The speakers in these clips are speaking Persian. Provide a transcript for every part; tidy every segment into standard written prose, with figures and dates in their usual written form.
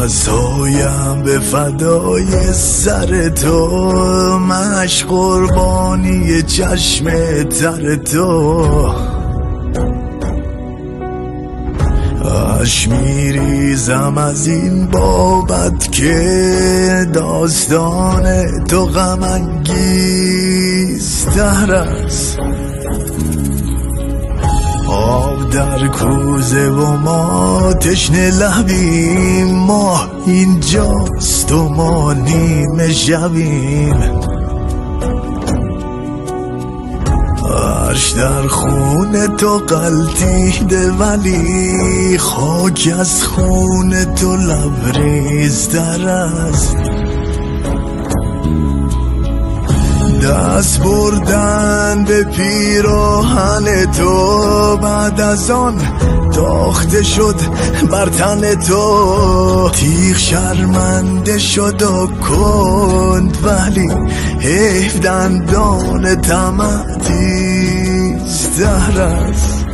نفسهایم به فدای سر تو، مش قربانی چشم تر تو. اش میریزم از این بابت که داستان تو غم انگیزتر است. آب در کوزه و ما تشنه لبیم، ما اینجاست و ما نیمه شبیم. عرش در خون تو غلطیده ولی خاک از خون تو لبریزتر است. دست بردن به پیراهن تو، بعد از آن تاخته شد بر تن تو. تیغ شرمنده شد و کند ولی حیف دندان طمع تیزتر است.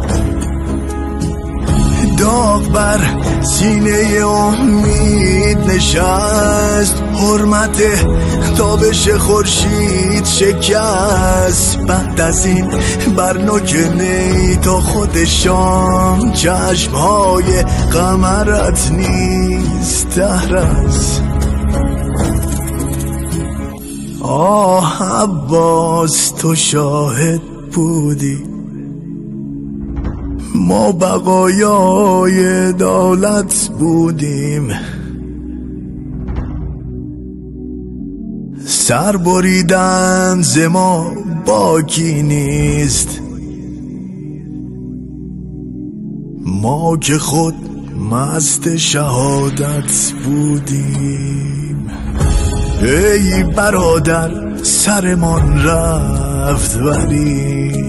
داغ بر سینه امید نشست، حرمت تابش خورشید شکست. بعد از این بر نوک نی تا خود شام، چشمهای قمرت نیزتر است. آه عباس تو شاهد بودی، ما بقایای دولت بودیم. سر بریدن ز ما باکی نیست، ما که خود مست شهادت بودیم. ای برادر سرمان رفت ولی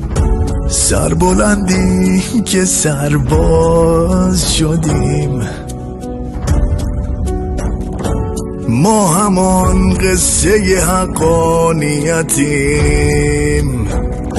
سربلندی که سرباز شدیم. ما همان قصه حقانیتیم،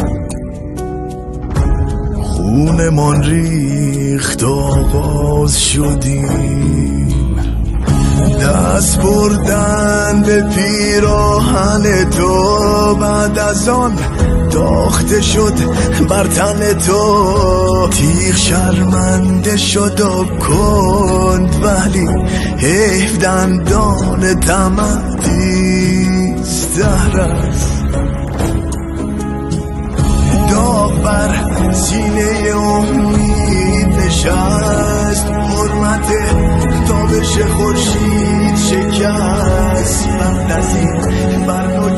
خونمان ریخت آغاز شدیم. دست بردن به پیراهن تو، بعد از آن تاخته شد بر تن تو. تیغ شرمنده شد و کند ولی حیف دندان طمع تیزتر است. داغ بر سینه امید نشست، حرمت تابش خورشید شکست. بعد از این بر